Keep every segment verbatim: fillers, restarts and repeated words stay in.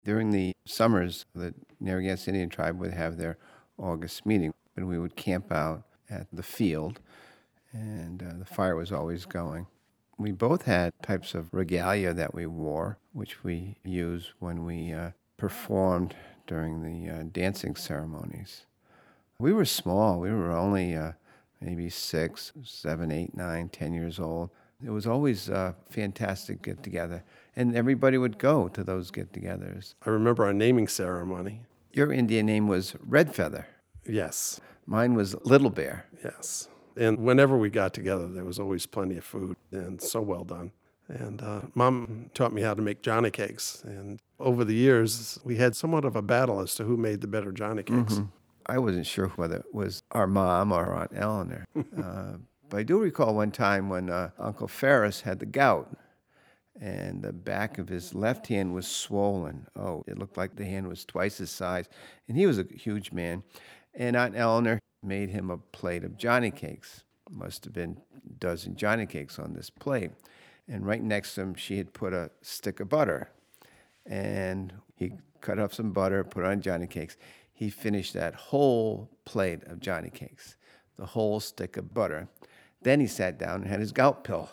During the summers, the Narragansett Indian tribe would have their August meeting, and we would camp out at the field, and uh, the fire was always going. We both had types of regalia that we wore, which we used when we uh, performed during the uh, dancing ceremonies. We were small. We were only uh, maybe six, seven, eight, nine, ten years old. It was always a fantastic get-together, and everybody would go to those get-togethers. I remember our naming ceremony. Your Indian name was Red Feather. Yes. Mine was Little Bear. Yes. And whenever we got together, there was always plenty of food, and so well done. And uh, Mom taught me how to make Johnny cakes. And over the years, we had somewhat of a battle as to who made the better Johnny cakes. Mm-hmm. I wasn't sure whether it was our mom or Aunt Eleanor. uh, but I do recall one time when uh, Uncle Ferris had the gout, and the back of his left hand was swollen. Oh, it looked like the hand was twice his size, and he was a huge man. And Aunt Eleanor made him a plate of Johnny cakes. Must have been a dozen Johnny cakes on this plate. And right next to him, she had put a stick of butter. And he cut off some butter, put it on Johnny cakes. He finished that whole plate of Johnny cakes, the whole stick of butter. Then he sat down and had his gout pill.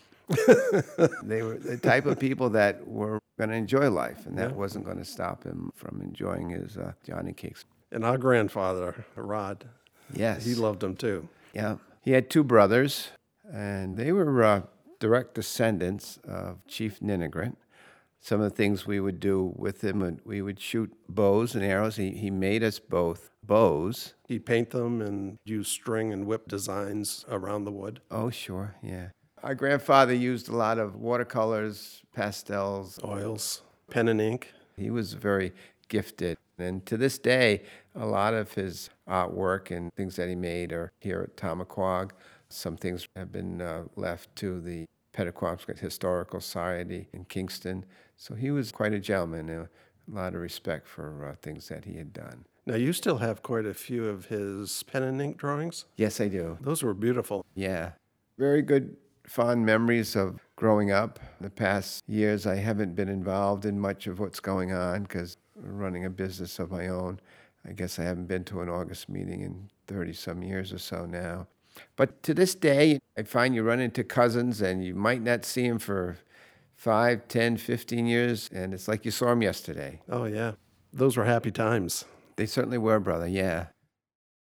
They were the type of people that were going to enjoy life, and that yeah. wasn't going to stop him from enjoying his uh, Johnny cakes. And our grandfather, Rod, yes, he loved them too. Yeah. He had two brothers, and they were uh, direct descendants of Chief Ninigret. Some of the things we would do with him, we would shoot bows and arrows. He he made us both bows. He'd paint them and use string and whip designs around the wood. Oh, sure, yeah. Our grandfather used a lot of watercolors, pastels. Oils, pen and ink. He was very gifted. And to this day, a lot of his artwork and things that he made are here at Tamaquag. Some things have been uh, left to the Pettiquanquet Historical Society in Kingston. So he was quite a gentleman, a lot of respect for uh, things that he had done. Now, you still have quite a few of his pen and ink drawings? Yes, I do. Those were beautiful. Yeah. Very good, fond memories of growing up. The past years, I haven't been involved in much of what's going on because running a business of my own. I guess I haven't been to an August meeting in thirty-some years or so now. But to this day, I find you run into cousins and you might not see them for five, ten, fifteen years, and it's like you saw them yesterday. Oh, yeah. Those were happy times. They certainly were, brother, yeah.